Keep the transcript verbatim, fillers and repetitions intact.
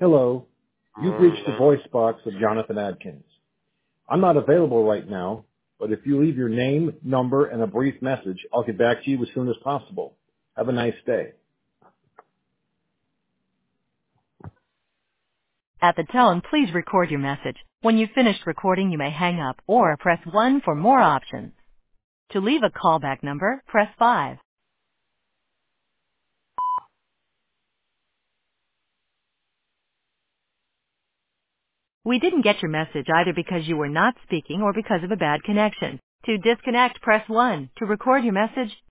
Hello. You've reached the voice box of Jonathan Adkins. I'm not available right now, but if you leave your name, number, and a brief message, I'll get back to you as soon as possible. Have a nice day. At the tone, please record your message. When you've finished recording, you may hang up or press one for more options. To leave a callback number, press five. We didn't get your message either because you were not speaking or because of a bad connection. To disconnect, press one. To record your message,